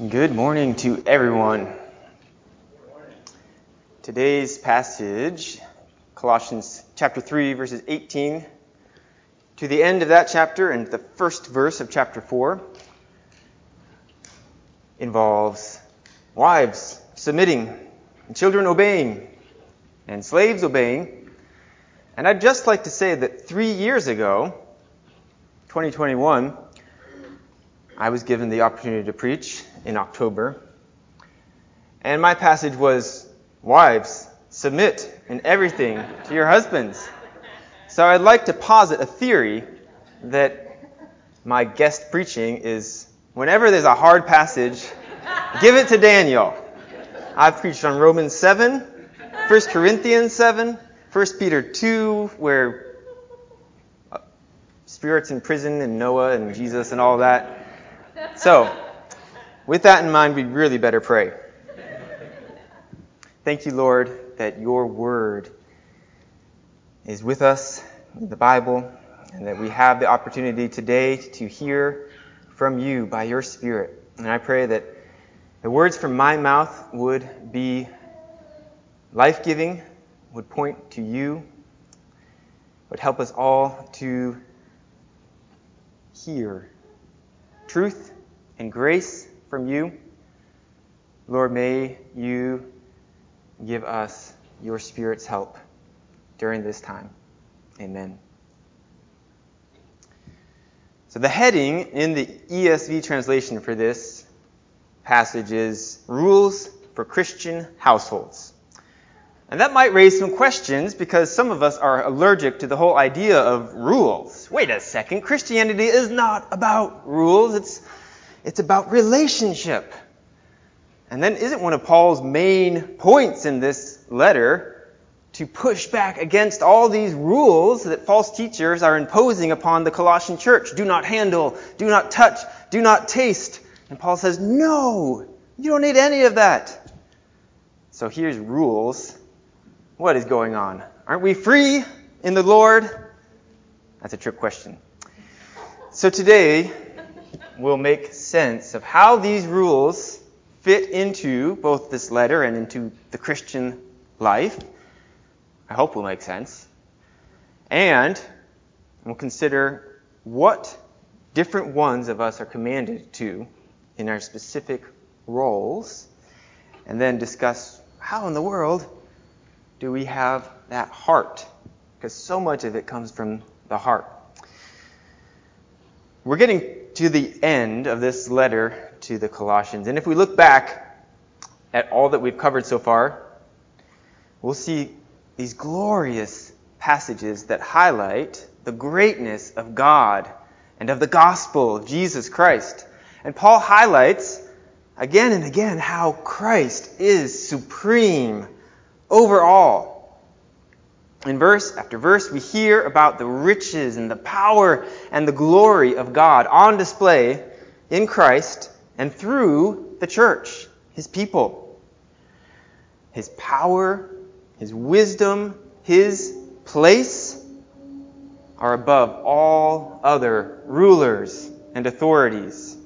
Good morning to everyone. Today's passage, Colossians chapter 3, verses 18 to the end of that chapter and the first verse of chapter 4, involves wives submitting, and children obeying, and slaves obeying. And I'd just like to say that 3 years ago, 2021, I was given the opportunity to preach in October. And my passage was, wives, submit in everything to your husbands. So I'd like to posit a theory that my guest preaching is, whenever there's a hard passage, give it to Daniel. I've preached on Romans 7, 1 Corinthians 7, 1 Peter 2, where spirits in prison and Noah and Jesus and all that. So, with that in mind, we really better pray. Thank you, Lord, that your word is with us in the Bible, and that we have the opportunity today to hear from you by your Spirit. And I pray that the words from my mouth would be life-giving, would point to you, would help us all to hear truth and grace from you. Lord, may you give us your Spirit's help during this time. Amen. So the heading in the ESV translation for this passage is Rules for Christian Households. And that might raise some questions because some of us are allergic to the whole idea of rules. Wait a second, Christianity is not about rules, it's about relationship. And then isn't one of Paul's main points in this letter to push back against all these rules that false teachers are imposing upon the Colossian church? Do not handle, do not touch, do not taste. And Paul says, no, you don't need any of that. So here's rules. What is going on? Aren't we free in the Lord? That's a trick question. So today, we'll make sense of how these rules fit into both this letter and into the Christian life. I hope we'll make sense. And we'll consider what different ones of us are commanded to in our specific roles, and then discuss how in the world do we have that heart? Because so much of it comes from the heart. We're getting to the end of this letter to the Colossians. And if we look back at all that we've covered so far, we'll see these glorious passages that highlight the greatness of God and of the gospel of Jesus Christ. And Paul highlights again and again how Christ is supreme over all. In verse after verse, we hear about the riches and the power and the glory of God on display in Christ and through the church, his people. His power, his wisdom, his place are above all other rulers and authorities.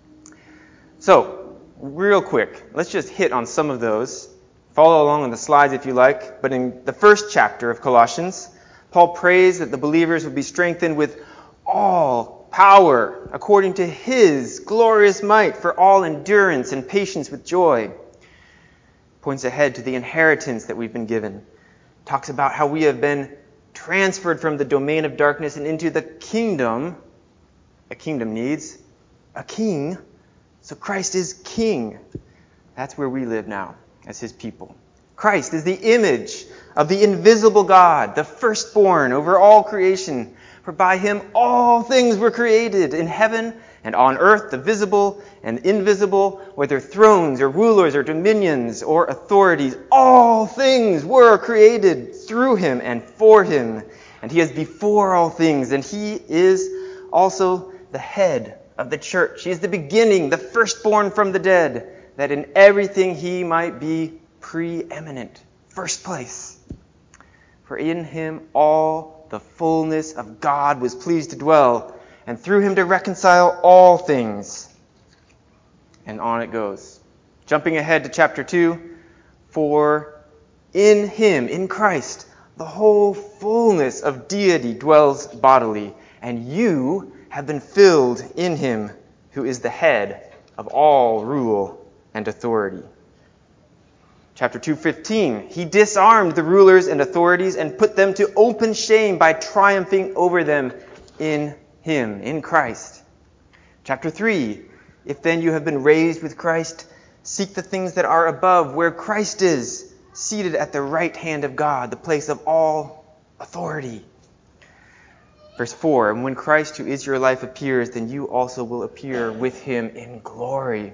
So, real quick, let's just hit on some of those. Follow along on the slides if you like. But in the first chapter of Colossians, Paul prays that the believers would be strengthened with all power according to his glorious might for all endurance and patience with joy. Points ahead to the inheritance that we've been given. Talks about how we have been transferred from the domain of darkness and into the kingdom. A kingdom needs a king. So Christ is king. That's where we live now as his people. Christ is the image of the invisible God, the firstborn over all creation. For by him all things were created in heaven and on earth, the visible and invisible, whether thrones or rulers or dominions or authorities. All things were created through him and for him. And he is before all things, and he is also the head of the church. He is the beginning, the firstborn from the dead, that in everything he might be preeminent, first place. For in him all the fullness of God was pleased to dwell, and through him to reconcile all things, And on it goes. Jumping ahead to chapter 2, for in him, in Christ, the whole fullness of deity dwells bodily, and you have been filled in him who is the head of all rule and authority. Chapter 2:15, he disarmed the rulers and authorities and put them to open shame by triumphing over them in him, in Christ. Chapter 3, if then you have been raised with Christ, seek the things that are above, where Christ is, seated at the right hand of God, the place of all authority. Verse 4, and when Christ, who is your life, appears, then you also will appear with him in glory.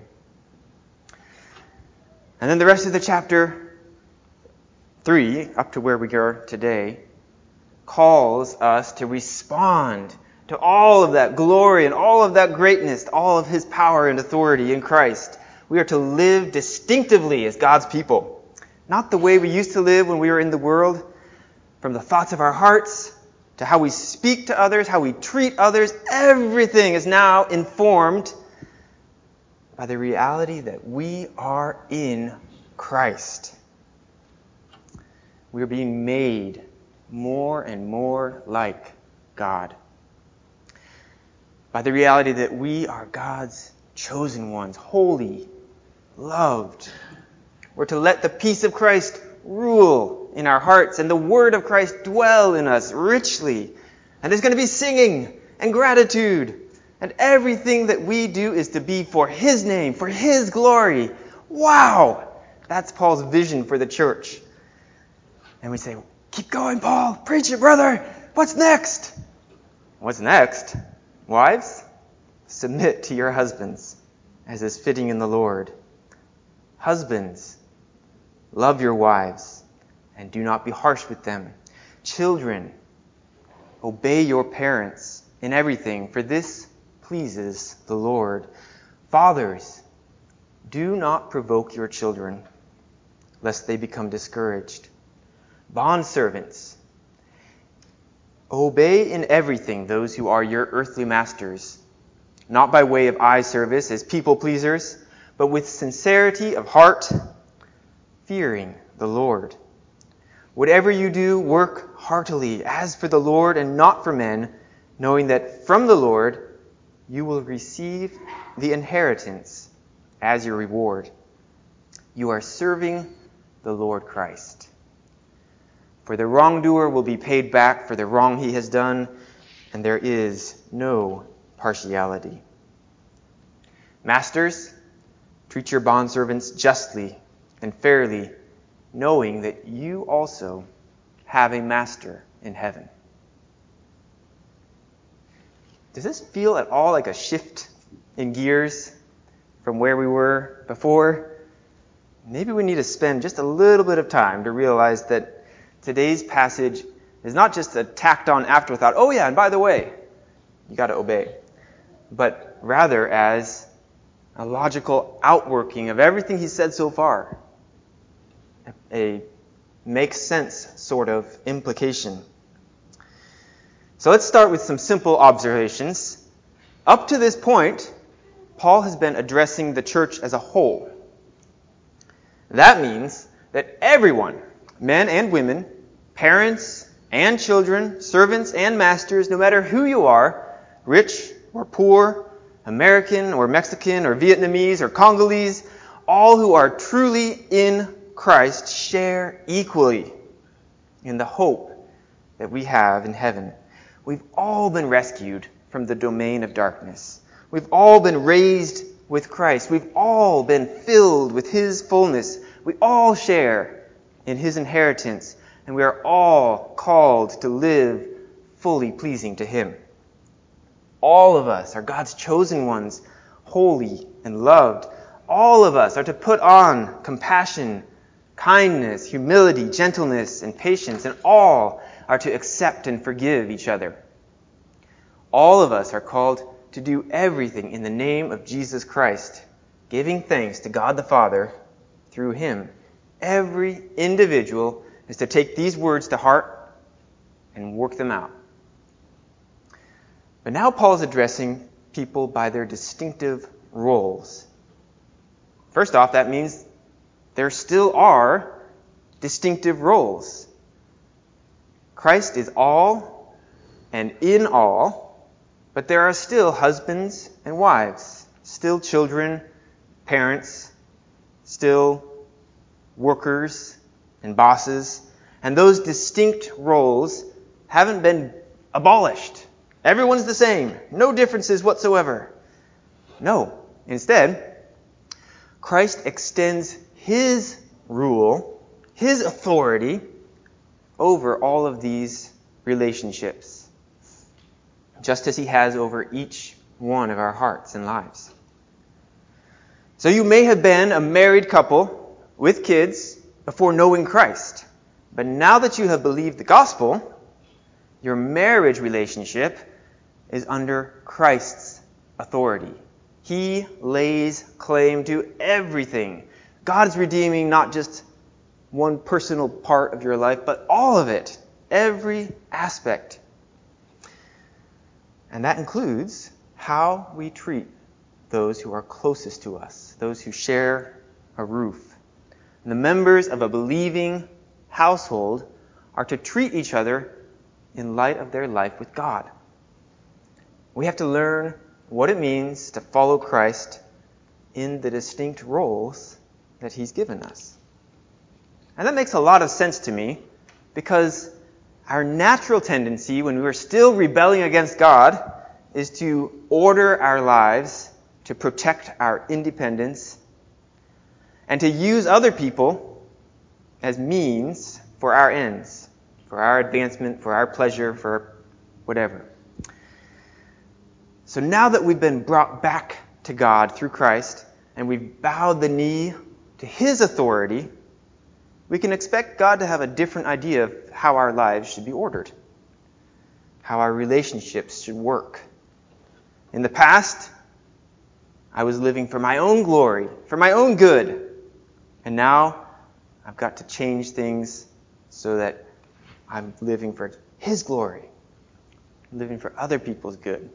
And then the rest of the chapter 3, up to where we are today, calls us to respond to all of that glory and all of that greatness, all of his power and authority in Christ. We are to live distinctively as God's people. Not the way we used to live when we were in the world, from the thoughts of our hearts to how we speak to others, how we treat others. Everything is now informed by the reality that we are in Christ. We are being made more and more like God. By the reality that we are God's chosen ones, holy, loved. We're to let the peace of Christ rule in our hearts and the word of Christ dwell in us richly. And there's going to be singing and gratitude. And everything that we do is to be for his name, for his glory. Wow! That's Paul's vision for the church. And we say, keep going, Paul. Preach it, brother. What's next? What's next? Wives, submit to your husbands, as is fitting in the Lord. Husbands, love your wives, and do not be harsh with them. Children, obey your parents in everything, for this pleases the Lord. Fathers, do not provoke your children, lest they become discouraged. Bondservants, obey in everything those who are your earthly masters, not by way of eye service as people pleasers, but with sincerity of heart, fearing the Lord. Whatever you do, work heartily, as for the Lord and not for men, knowing that from the Lord you will receive the inheritance as your reward. You are serving the Lord Christ. For the wrongdoer will be paid back for the wrong he has done, and there is no partiality. Masters, treat your bondservants justly and fairly, knowing that you also have a master in heaven. Does this feel at all like a shift in gears from where we were before? Maybe we need to spend just a little bit of time to realize that today's passage is not just a tacked-on afterthought, oh yeah, and by the way, you got to obey, but rather as a logical outworking of everything he said so far. A makes sense sort of implication. So let's start with some simple observations. Up to this point, Paul has been addressing the church as a whole. That means that everyone, men and women, parents and children, servants and masters, no matter who you are, rich or poor, American or Mexican or Vietnamese or Congolese, all who are truly in Christ share equally in the hope that we have in heaven. We've all been rescued from the domain of darkness. We've all been raised with Christ. We've all been filled with his fullness. We all share in his inheritance, and we are all called to live fully pleasing to him. All of us are God's chosen ones, holy and loved. All of us are to put on compassion, kindness, humility, gentleness, and patience, and all are to accept and forgive each other. All of us are called to do everything in the name of Jesus Christ, giving thanks to God the Father through him. Every individual is to take these words to heart and work them out. But now Paul is addressing people by their distinctive roles. First off, that means there still are distinctive roles. Christ is all and in all, but there are still husbands and wives, still children, parents, still workers and bosses, and those distinct roles haven't been abolished. Everyone's the same, no differences whatsoever. No, instead, Christ extends his rule, his authority over all of these relationships, just as he has over each one of our hearts and lives. So you may have been a married couple with kids before knowing Christ, but now that you have believed the gospel, your marriage relationship is under Christ's authority. He lays claim to everything. God's redeeming not just one personal part of your life, but all of it, every aspect. And that includes how we treat those who are closest to us, those who share a roof. And the members of a believing household are to treat each other in light of their life with God. We have to learn what it means to follow Christ in the distinct roles that he's given us. And that makes a lot of sense to me, because our natural tendency when we're still rebelling against God is to order our lives to protect our independence and to use other people as means for our ends, for our advancement, for our pleasure, for whatever. So now that we've been brought back to God through Christ and we've bowed the knee to his authority, we can expect God to have a different idea of how our lives should be ordered, how our relationships should work. In the past, I was living for my own glory, for my own good. And now I've got to change things so that I'm living for his glory, living for other people's good.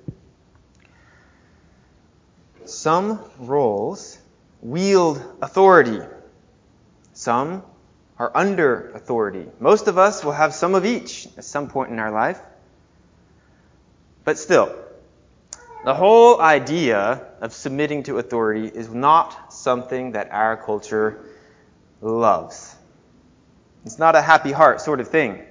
Some roles wield authority. Some are under authority. Most of us will have some of each at some point in our life. But still, the whole idea of submitting to authority is not something that our culture loves. It's not a happy heart sort of thing.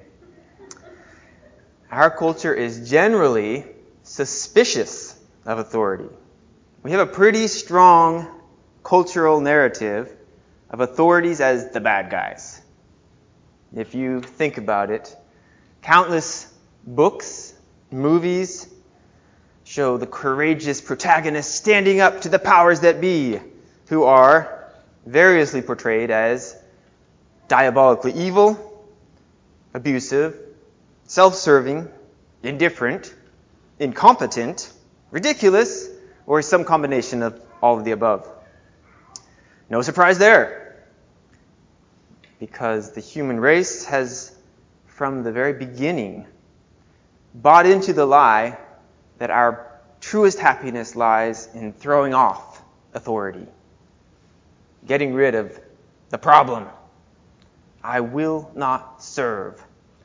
Our culture is generally suspicious of authority. We have a pretty strong cultural narrative of authorities as the bad guys. If you think about it, countless books, movies show the courageous protagonists standing up to the powers that be, who are variously portrayed as diabolically evil, abusive, self-serving, indifferent, incompetent, ridiculous, or some combination of all of the above. No surprise there, because the human race has, from the very beginning, bought into the lie that our truest happiness lies in throwing off authority, getting rid of the problem. I will not serve.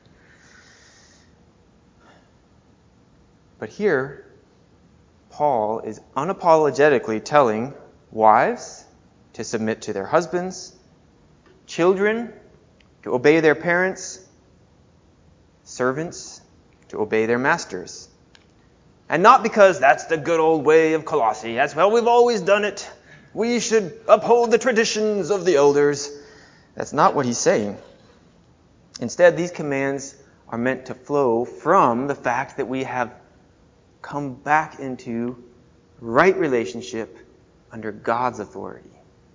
But here, Paul is unapologetically telling wives to submit to their husbands, children to obey their parents, servants to obey their masters. And not because that's the good old way of Colossae. That's, well, we've always done it. We should uphold the traditions of the elders. That's not what he's saying. Instead, these commands are meant to flow from the fact that we have come back into right relationship under God's authority.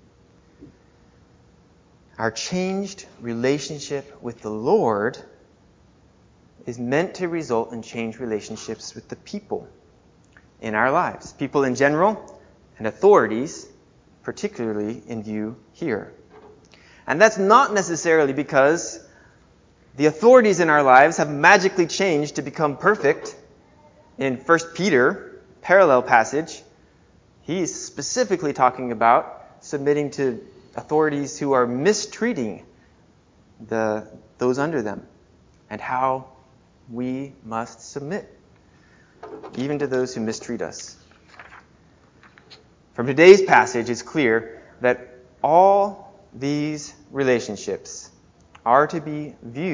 Our changed relationship with the Lord is meant to result in changed relationships with the people in our lives. People in general, and authorities, particularly in view here. And that's not necessarily because the authorities in our lives have magically changed to become perfect. In 1 Peter, parallel passage, he's specifically talking about submitting to authorities who are mistreating those under them, and how we must submit, even to those who mistreat us. From today's passage, it's clear that all these relationships are to be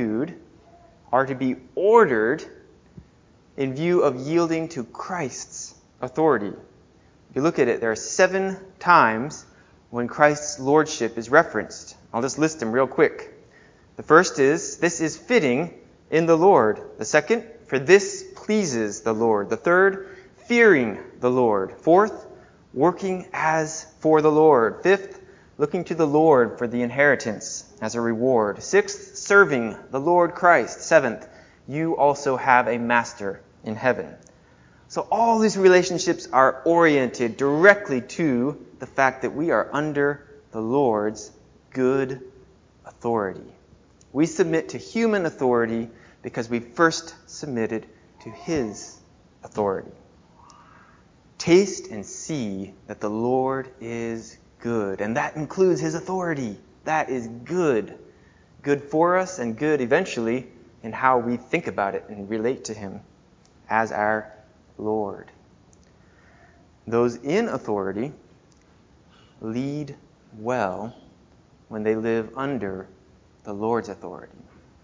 ordered in view of yielding to Christ's authority. If you look at it, there are 7 times when Christ's lordship is referenced. I'll just list them real quick. The first is, this is fitting in the Lord. The second, for this pleases the Lord. The third, fearing the Lord. Fourth, working as for the Lord. Fifth, looking to the Lord for the inheritance as a reward. Sixth, serving the Lord Christ. Seventh, you also have a master in heaven. So all these relationships are oriented directly to the fact that we are under the Lord's good authority. We submit to human authority because we first submitted to His authority. Taste and see that the Lord is good, and that includes His authority. That is good. Good for us and good eventually in how we think about it and relate to Him as our Lord. Those in authority lead well when they live under the Lord's authority.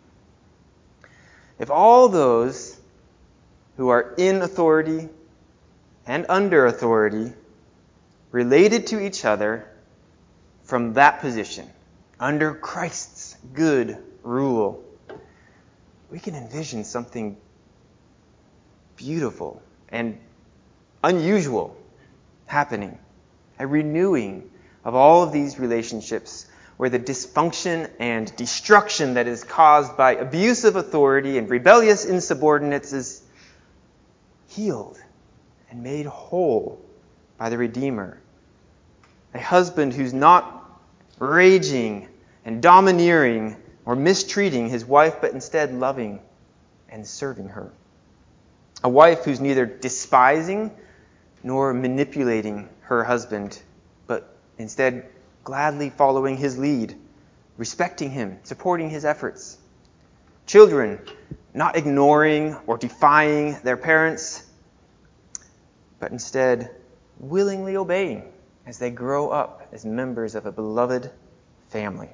If all those who are in authority and under authority related to each other from that position, under Christ's good rule, we can envision something beautiful and unusual happening, a renewing of all of these relationships where the dysfunction and destruction that is caused by abusive authority and rebellious insubordinates is healed and made whole by the Redeemer. A husband who's not raging and domineering or mistreating his wife, but instead loving and serving her. A wife who's neither despising nor manipulating her husband, but instead gladly following his lead, respecting him, supporting his efforts. Children not ignoring or defying their parents, but instead willingly obeying as they grow up as members of a beloved family.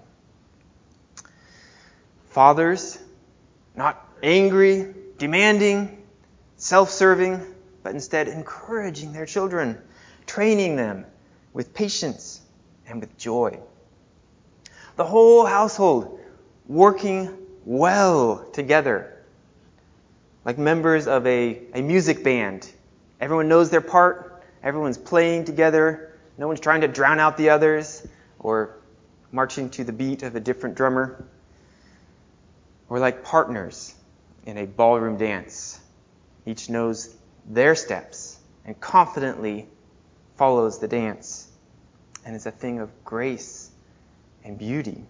Fathers not angry, demanding, self-serving, but instead encouraging their children, training them with patience and with joy. The whole household working well together, like members of a music band. Everyone knows their part, everyone's playing together, no one's trying to drown out the others or marching to the beat of a different drummer. Or like partners in a ballroom dance. Each knows their steps and confidently follows the dance. And it's a thing of grace and beauty.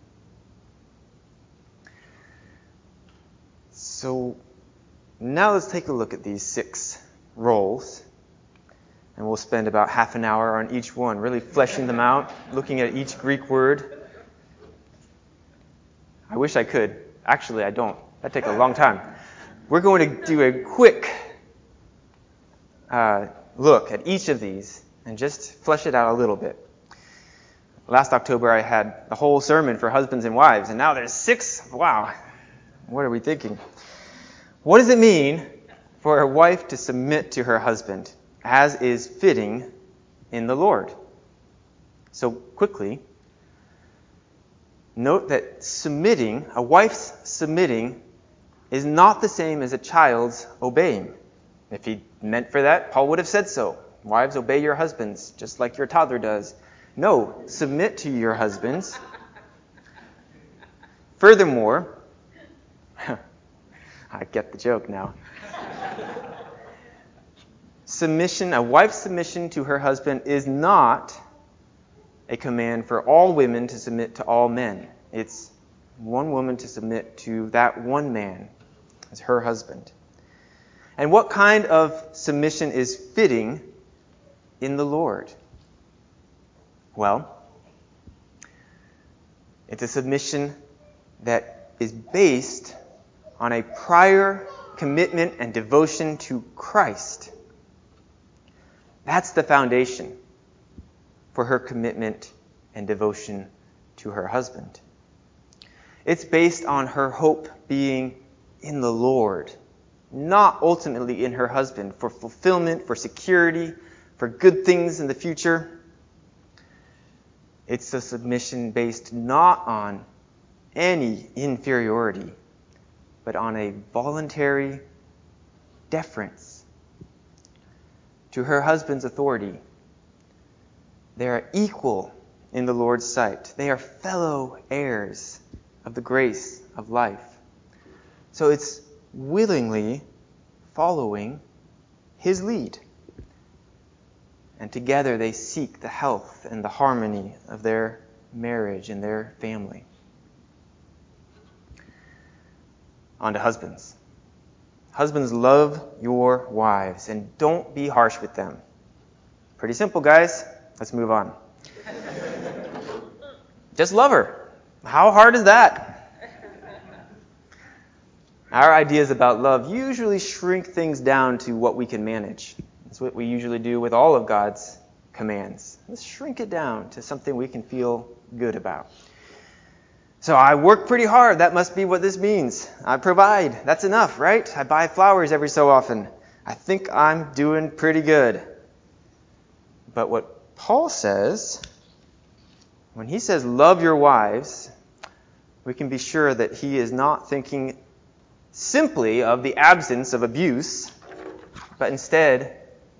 So now let's take a look at these 6 roles. And we'll spend about half an hour on each one, really fleshing them out, looking at each Greek word. I wish I could. Actually, I don't. That'd take a long time. We're going to do a quick look at each of these and just flesh it out a little bit. Last October, I had the whole sermon for husbands and wives, and now there's 6. Wow. What are we thinking? What does it mean for a wife to submit to her husband, as is fitting in the Lord? So quickly, note that a wife's submitting, is not the same as a child's obeying. If he meant for that, Paul would have said so. Wives, obey your husbands, just like your toddler does. No, submit to your husbands. Furthermore, I get the joke now. A wife's submission to her husband is not a command for all women to submit to all men. It's one woman to submit to that one man as her husband. And what kind of submission is fitting in the Lord? Well, It's a submission that is based on a prior commitment and devotion to Christ. That's the foundation for her commitment and devotion to her husband. It's based on her hope being in the Lord, not ultimately in her husband, for fulfillment, for security, for good things in the future. It's a submission based not on any inferiority, but on a voluntary deference to her husband's authority. They are equal in the Lord's sight. They are fellow heirs of the grace of life. So it's willingly following his lead. And together they seek the health and the harmony of their marriage and their family. On to husbands. Husbands, love your wives and don't be harsh with them. Pretty simple, guys. Let's move on. Just love her. How hard is that? Our ideas about love usually shrink things down to what we can manage. That's what we usually do with all of God's commands. Let's shrink it down to something we can feel good about. So I work pretty hard. That must be what this means. I provide. That's enough, right? I buy flowers every so often. I think I'm doing pretty good. But what Paul says, when he says love your wives, we can be sure that he is not thinking simply of the absence of abuse, but instead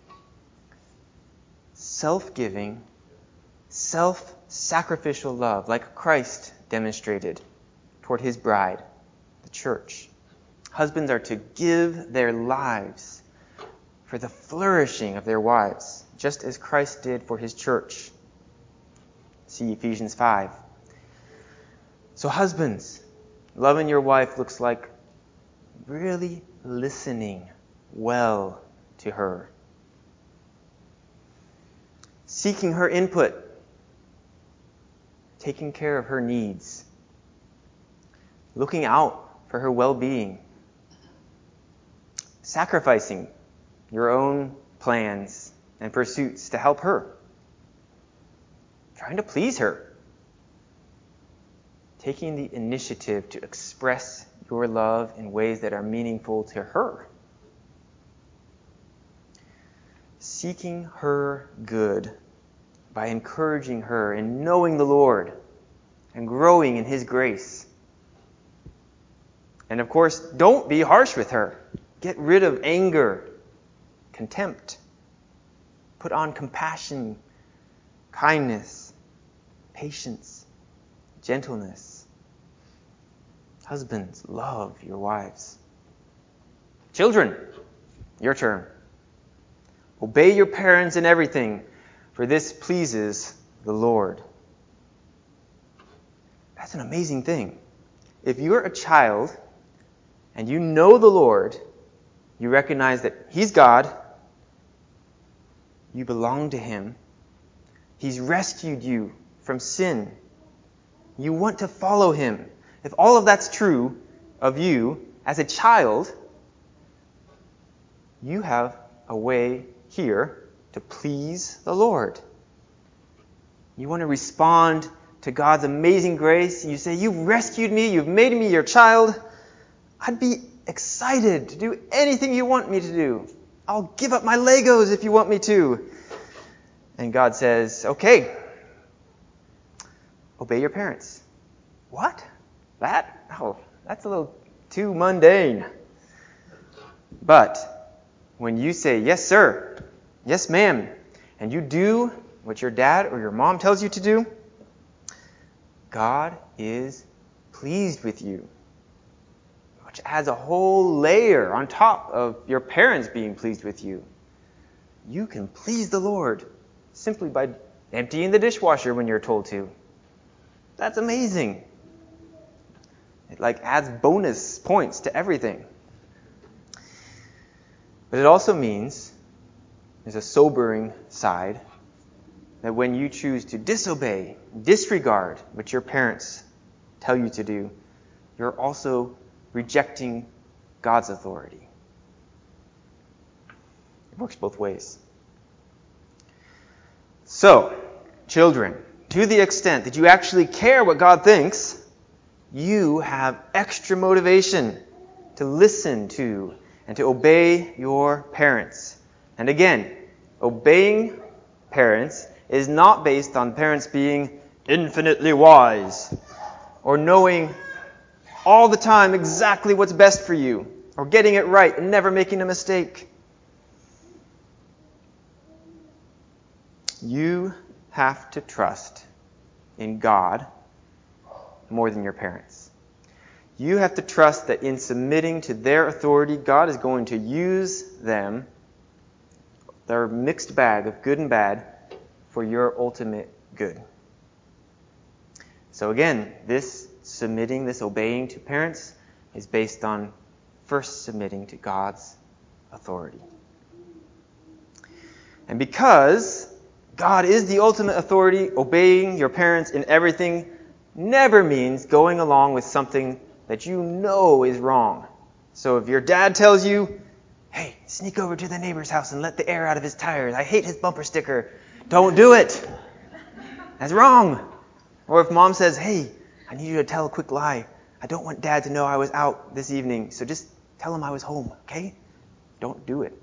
self-giving, self-sacrificial love, like Christ demonstrated toward his bride, the church. Husbands are to give their lives for the flourishing of their wives, just as Christ did for his church. See Ephesians 5. So husbands, loving your wife looks like really listening well to her, seeking her input, taking care of her needs, looking out for her well-being, sacrificing your own plans and pursuits to help her, trying to please her, taking the initiative to express your love in ways that are meaningful to her, seeking her good by encouraging her in knowing the Lord and growing in his grace. And of course, don't be harsh with her. Get rid of anger, contempt. Put on compassion, kindness, patience, gentleness. Husbands, love your wives. Children, your turn. Obey your parents in everything, for this pleases the Lord. That's an amazing thing. If you're a child and you know the Lord, you recognize that he's God, you belong to him, he's rescued you from sin, you want to follow him. If all of that's true of you as a child, you have a way here to please the Lord. You want to respond to God's amazing grace. You say, you've rescued me. You've made me your child. I'd be excited to do anything you want me to do. I'll give up my Legos if you want me to. And God says, okay, obey your parents. What? That? Oh, that's a little too mundane. But when you say, yes, sir, yes, ma'am, and you do what your dad or your mom tells you to do, God is pleased with you, which adds a whole layer on top of your parents being pleased with you. You can please the Lord simply by emptying the dishwasher when you're told to. That's amazing. It adds bonus points to everything. But it also means there's a sobering side that when you choose to disobey, disregard what your parents tell you to do, you're also rejecting God's authority. It works both ways. So, children, to the extent that you actually care what God thinks, you have extra motivation to listen to and to obey your parents. And again, obeying parents is not based on parents being infinitely wise or knowing all the time exactly what's best for you or getting it right and never making a mistake. You have to trust in God more than your parents. You have to trust that in submitting to their authority, God is going to use them, their mixed bag of good and bad, for your ultimate good. So again, this submitting, this obeying to parents is based on first submitting to God's authority. And because God is the ultimate authority, obeying your parents in everything never means going along with something that you know is wrong. So if your dad tells you, hey, sneak over to the neighbor's house and let the air out of his tires. I hate his bumper sticker. Don't do it. That's wrong. Or if mom says, hey, I need you to tell a quick lie. I don't want dad to know I was out this evening, so just tell him I was home, okay? Don't do it.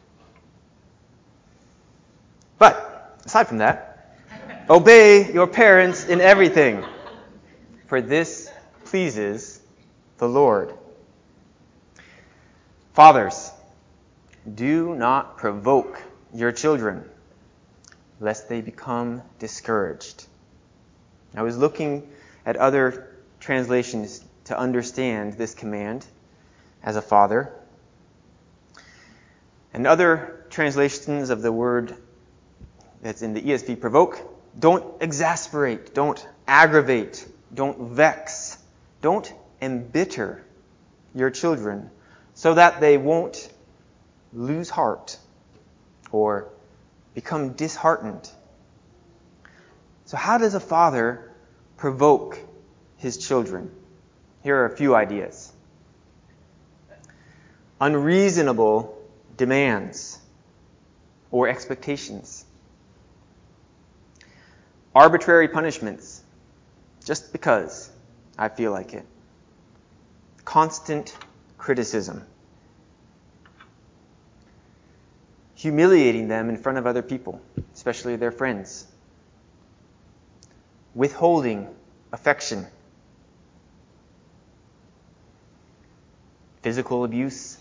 But, aside from that, obey your parents in everything, for this pleases the Lord. Fathers, do not provoke your children, lest they become discouraged. I was looking at other translations to understand this command as a father. And other translations of the word that's in the ESV, provoke, don't exasperate, don't aggravate, don't vex, don't embitter your children so that they won't lose heart or become disheartened. So how does a father provoke his children? Here are a few ideas. Unreasonable demands or expectations. Arbitrary punishments, just because I feel like it. Constant criticism. Humiliating them in front of other people, especially their friends. Withholding affection. Physical abuse.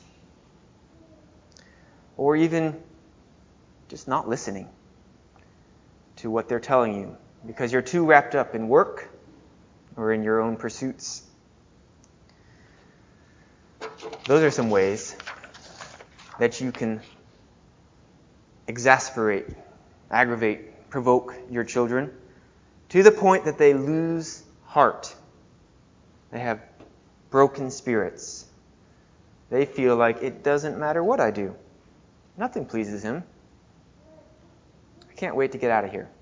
Or even just not listening to what they're telling you because you're too wrapped up in work or in your own pursuits. Those are some ways that you can exasperate, aggravate, provoke your children to the point that they lose heart. They have broken spirits. They feel like it doesn't matter what I do. Nothing pleases him. I can't wait to get out of here.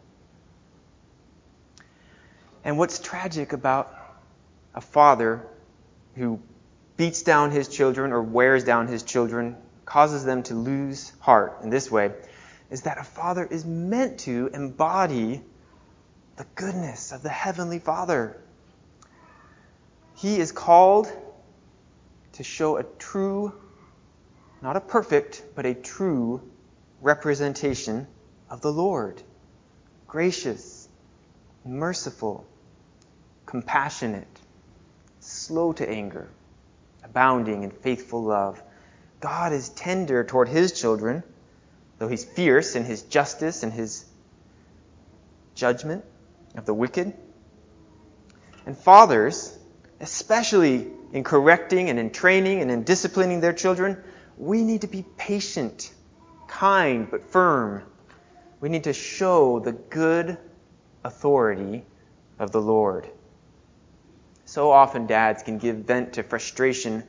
And what's tragic about a father who beats down his children or wears down his children, causes them to lose heart in this way, is that a father is meant to embody the goodness of the Heavenly Father. He is called to show a true, not a perfect, but a true representation of the Lord. Gracious, merciful, compassionate, slow to anger, abounding in faithful love. God is tender toward His children, though He's fierce in His justice and His judgment of the wicked. And fathers, especially in correcting and in training and in disciplining their children, we need to be patient, kind, but firm. We need to show the good authority of the Lord. So often dads can give vent to frustration,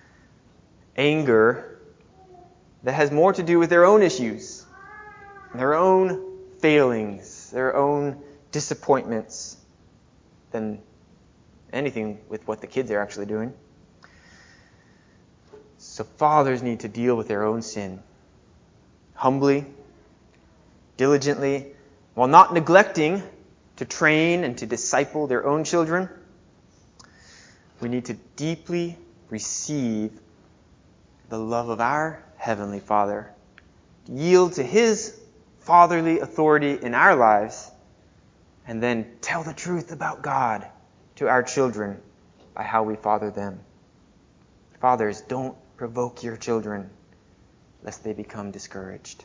anger that has more to do with their own issues, their own failings, their own disappointments than anything with what the kids are actually doing. So fathers need to deal with their own sin humbly, diligently, while not neglecting to train and to disciple their own children. We need to deeply receive the love of our Heavenly Father, yield to His fatherly authority in our lives, and then tell the truth about God to our children by how we father them. Fathers, don't provoke your children lest they become discouraged.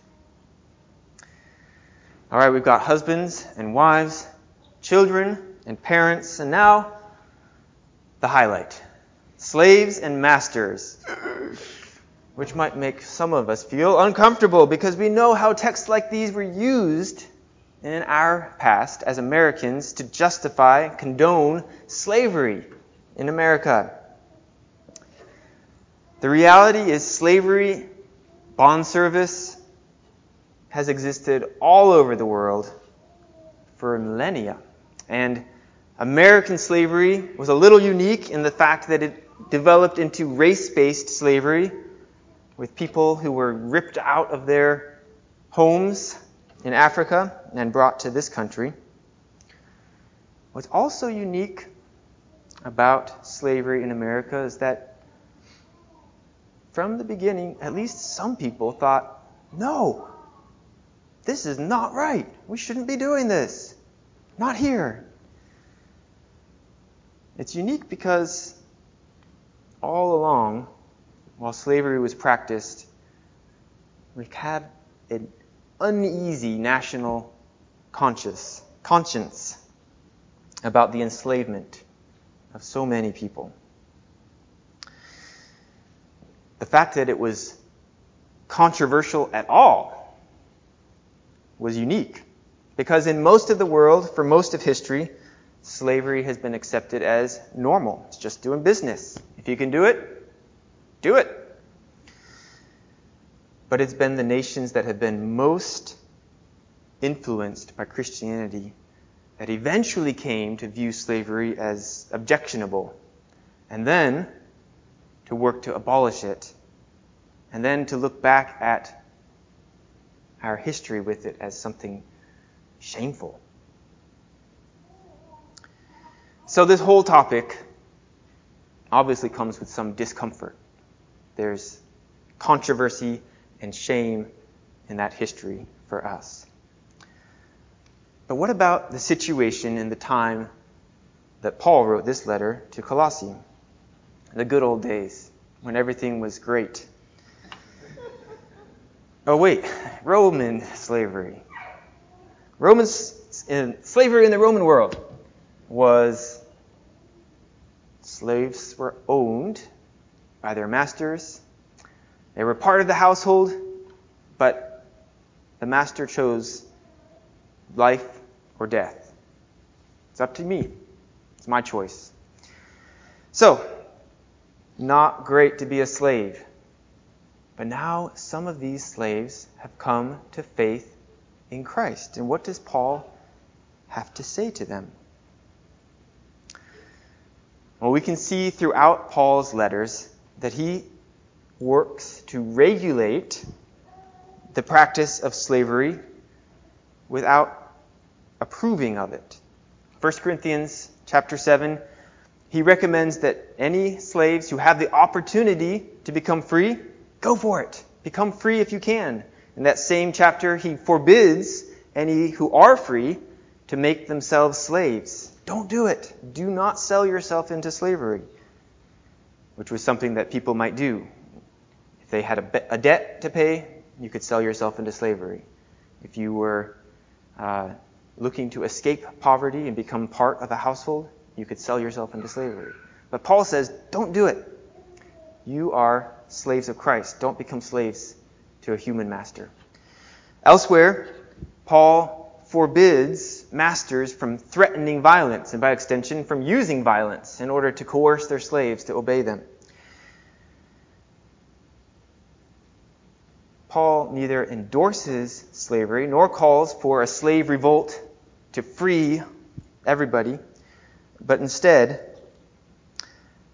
All right, we've got husbands and wives, children and parents, and now the highlight, slaves and masters, which might make some of us feel uncomfortable because we know how texts like these were used in our past as Americans to justify, condone slavery in America. The reality is slavery, bond service, has existed all over the world for millennia. And American slavery was a little unique in the fact that it developed into race-based slavery with people who were ripped out of their homes in Africa and brought to this country. What's also unique about slavery in America is that from the beginning, at least some people thought, no, this is not right. We shouldn't be doing this. Not here. It's unique because all along, while slavery was practiced, we had an uneasy national conscience about the enslavement of so many people. The fact that it was controversial at all was unique, because in most of the world, for most of history, slavery has been accepted as normal. It's just doing business. If you can do it, do it. But it's been the nations that have been most influenced by Christianity that eventually came to view slavery as objectionable, and then to work to abolish it, and then to look back at our history with it as something shameful. So this whole topic obviously comes with some discomfort. There's controversy and shame in that history for us. But what about the situation in the time that Paul wrote this letter to Colossae? The good old days when everything was great. Oh wait, Roman slavery. Slavery in the Roman world was slaves were owned by their masters. They were part of the household, but the master chose life or death. It's up to me. It's my choice. So, not great to be a slave. But now some of these slaves have come to faith in Christ. And what does Paul have to say to them? Well, we can see throughout Paul's letters that he works to regulate the practice of slavery without approving of it. 1 Corinthians chapter 7, he recommends that any slaves who have the opportunity to become free, go for it. Become free if you can. In that same chapter, he forbids any who are free to make themselves slaves. Don't do it. Do not sell yourself into slavery, which was something that people might do. If they had a debt to pay, you could sell yourself into slavery. If you were looking to escape poverty and become part of a household, you could sell yourself into slavery. But Paul says, don't do it. You are slaves of Christ. Don't become slaves to a human master. Elsewhere, Paul forbids masters from threatening violence, and by extension, from using violence in order to coerce their slaves to obey them. Paul neither endorses slavery nor calls for a slave revolt to free everybody, but instead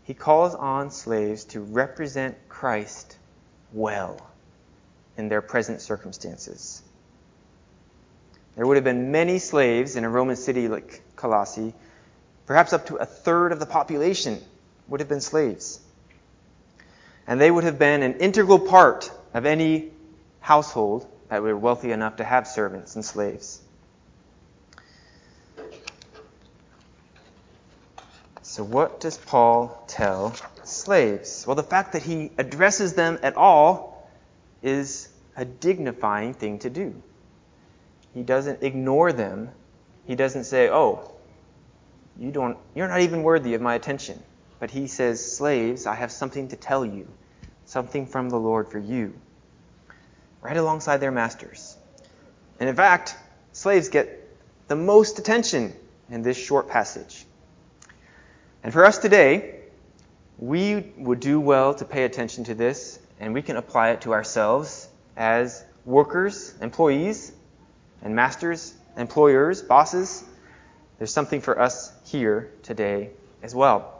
he calls on slaves to represent Christ well in their present circumstances. There would have been many slaves in a Roman city like Colossae. Perhaps up to a third of the population would have been slaves. And they would have been an integral part of any household that were wealthy enough to have servants and slaves. So what does Paul tell slaves? Well, the fact that he addresses them at all is a dignifying thing to do. He doesn't ignore them. He doesn't say, "Oh, you're not even worthy of my attention." But he says, "Slaves, I have something to tell you, something from the Lord for you," right alongside their masters. And in fact, slaves get the most attention in this short passage. And for us today, we would do well to pay attention to this, and we can apply it to ourselves as workers, employees, and masters, employers, bosses. There's something for us here today as well.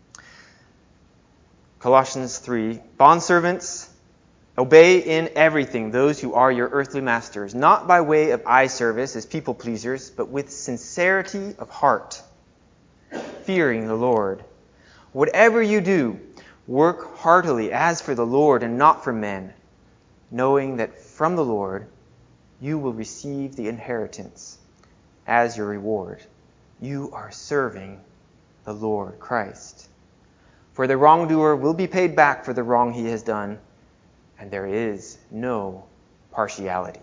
Colossians 3, "Bondservants, obey in everything those who are your earthly masters, not by way of eye service as people pleasers, but with sincerity of heart, fearing the Lord. Whatever you do, work heartily as for the Lord and not for men, knowing that from the Lord you will receive the inheritance as your reward. You are serving the Lord Christ. For the wrongdoer will be paid back for the wrong he has done, and there is no partiality."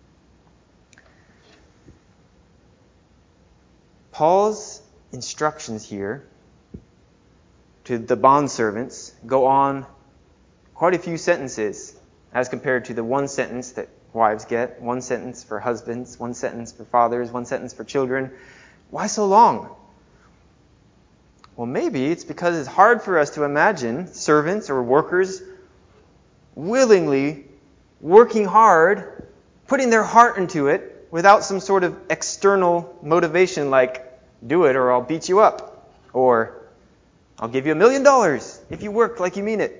Paul's instructions here to the bondservants go on quite a few sentences as compared to the one sentence that wives get, one sentence for husbands, one sentence for fathers, one sentence for children. Why so long? Well, maybe it's because it's hard for us to imagine servants or workers willingly working hard, putting their heart into it without some sort of external motivation like, "Do it or I'll beat you up," or "I'll give you $1 million if you work like you mean it."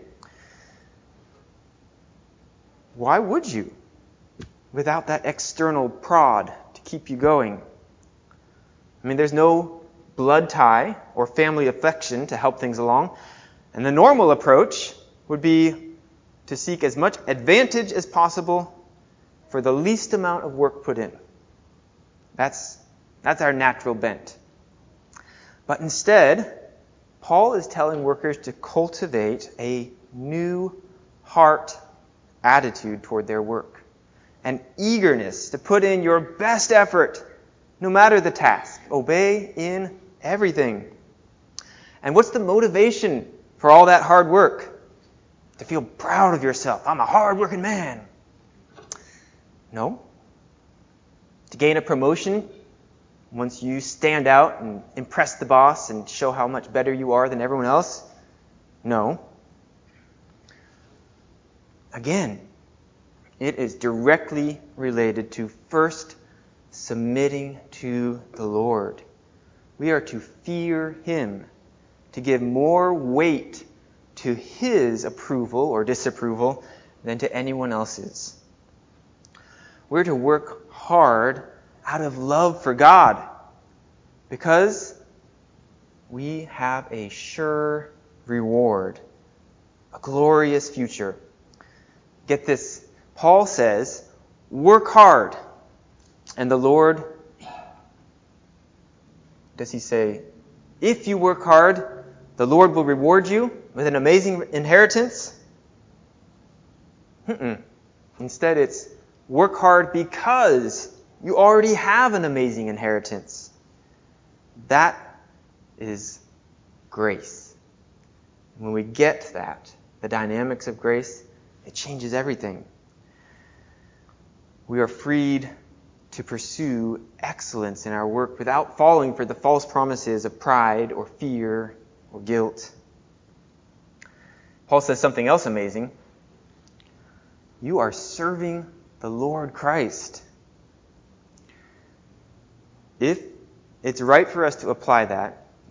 Why would you without that external prod to keep you going? I mean, there's no blood tie or family affection to help things along. And the normal approach would be to seek as much advantage as possible for the least amount of work put in. That's our natural bent. But instead, Paul is telling workers to cultivate a new heart attitude toward their work, an eagerness to put in your best effort no matter the task. Obey in everything. And what's the motivation for all that hard work? To feel proud of yourself. I'm a hard-working man. No. To gain a promotion once you stand out and impress the boss and show how much better you are than everyone else? No. Again, it is directly related to first submitting to the Lord. We are to fear Him, to give more weight to His approval or disapproval than to anyone else's. We're to work hard out of love for God because we have a sure reward, a glorious future. Get this, Paul says, work hard, and the Lord, does he say, if you work hard, the Lord will reward you with an amazing inheritance? Instead, it's work hard because you already have an amazing inheritance. That is grace. When we get that, the dynamics of grace, it changes everything. We are freed to pursue excellence in our work without falling for the false promises of pride or fear or guilt. Paul says something else amazing. You are serving the Lord Christ. If it's right for us to apply that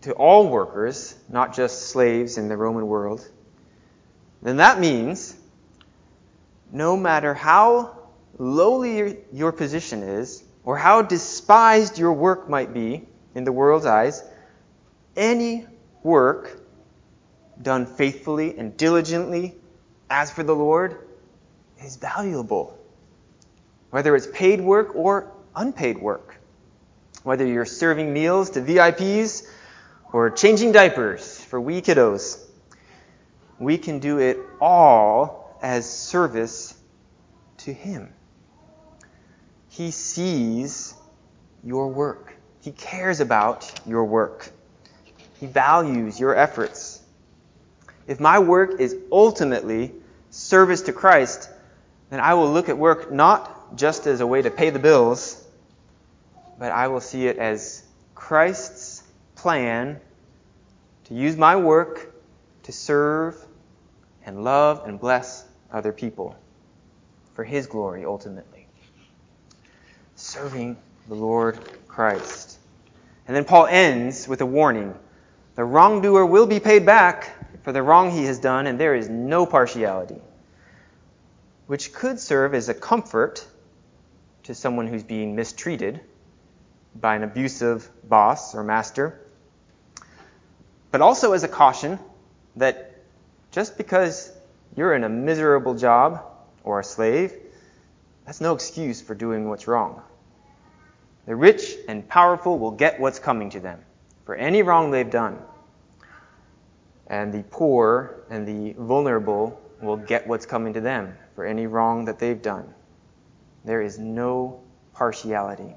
to all workers, not just slaves in the Roman world, then that means no matter how lowly your position is, or how despised your work might be in the world's eyes, any work done faithfully and diligently as for the Lord is valuable. Whether it's paid work or unpaid work. Whether you're serving meals to VIPs or changing diapers for wee kiddos, we can do it all as service to Him. He sees your work. He cares about your work. He values your efforts. If my work is ultimately service to Christ, then I will look at work not just as a way to pay the bills, but I will see it as Christ's plan to use my work to serve and love and bless other people for His glory ultimately. Serving the Lord Christ. And then Paul ends with a warning. The wrongdoer will be paid back for the wrong he has done, and there is no partiality. Which could serve as a comfort to someone who's being mistreated by an abusive boss or master, but also as a caution that just because you're in a miserable job or a slave, that's no excuse for doing what's wrong. The rich and powerful will get what's coming to them for any wrong they've done. And the poor and the vulnerable will get what's coming to them for any wrong that they've done. There is no partiality.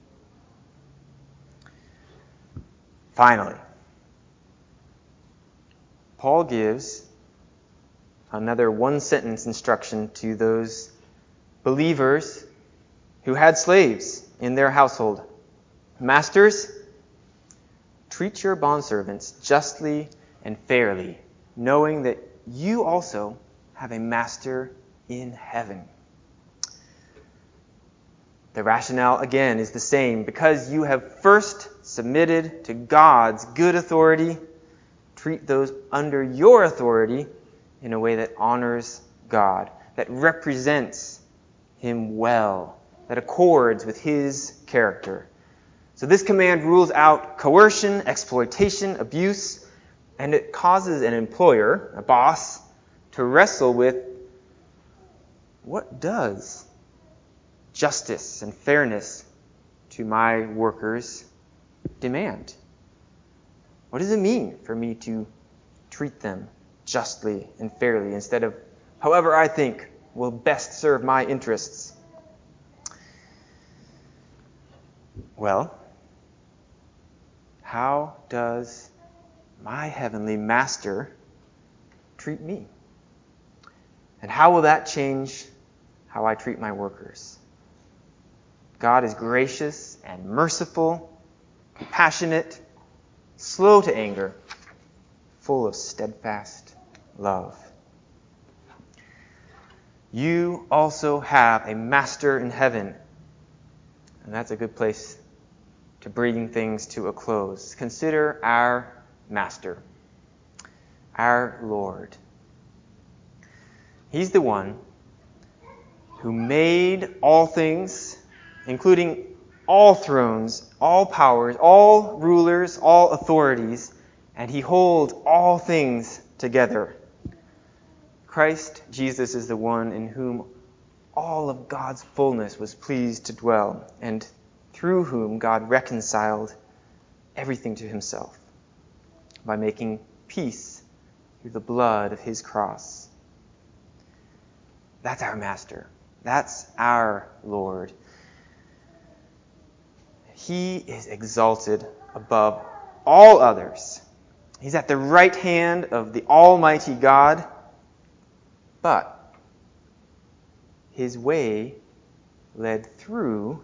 Finally, Paul gives another one-sentence instruction to those believers who had slaves in their household. Masters, treat your bondservants justly and fairly, knowing that you also have a master in heaven. The rationale, again, is the same. Because you have first submitted to God's good authority, treat those under your authority in a way that honors God, that represents Him well, that accords with His character. So this command rules out coercion, exploitation, abuse, and it causes an employer, a boss, to wrestle with what does justice and fairness to my workers demand? What does it mean for me to treat them justly and fairly instead of however I think will best serve my interests? Well, how does my heavenly master treat me? And how will that change how I treat my workers? God is gracious and merciful, compassionate, slow to anger, full of steadfast love. You also have a master in heaven. And that's a good place to bring things to a close. Consider our master, our Lord. He's the one who made all things, including all thrones, all powers, all rulers, all authorities, and He holds all things together. Christ Jesus is the one in whom all of God's fullness was pleased to dwell, and through whom God reconciled everything to Himself by making peace through the blood of His cross. That's our Master. That's our Lord. He is exalted above all others. He's at the right hand of the Almighty God, but His way led through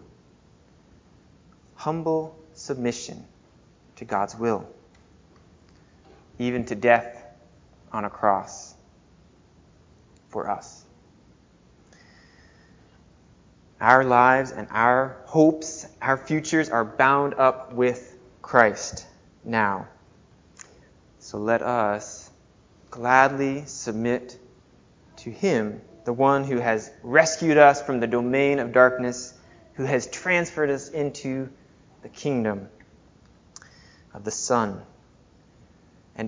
humble submission to God's will, even to death on a cross for us. Our lives and our hopes, our futures are bound up with Christ now. So let us gladly submit to him, the one who has rescued us from the domain of darkness, who has transferred us into the kingdom of the Son. And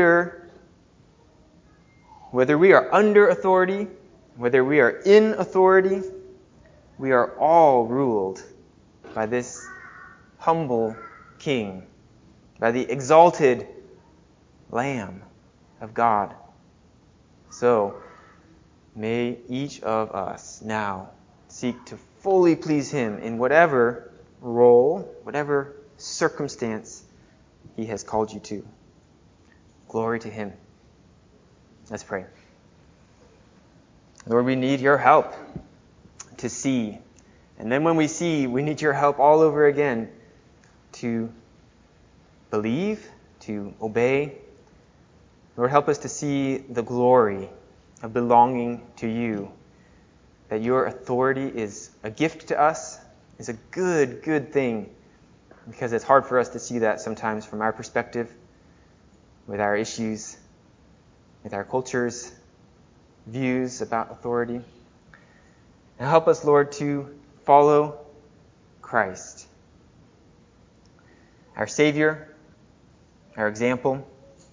whether we are under authority, whether we are in authority, we are all ruled by this humble King, by the exalted Lamb of God. So, may each of us now seek to fully please him in whatever role, whatever circumstance he has called you to. Glory to him. Let's pray. Lord, we need your help to see. And then when we see, we need your help all over again to believe, to obey. Lord, help us to see the glory of belonging to you, that your authority is a gift to us, is a good thing, because it's hard for us to see that sometimes from our perspective, with our issues, with our culture's views about authority. And help us, Lord, to follow Christ, our Savior, our example,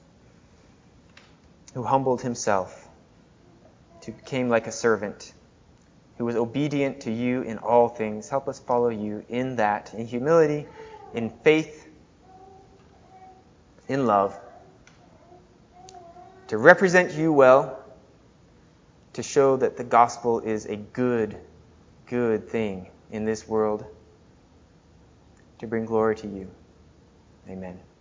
who humbled himself, who became like a servant, who was obedient to you in all things. Help us follow you in that, in humility, in faith, in love, to represent you well, to show that the gospel is a good thing in this world, to bring glory to you. Amen.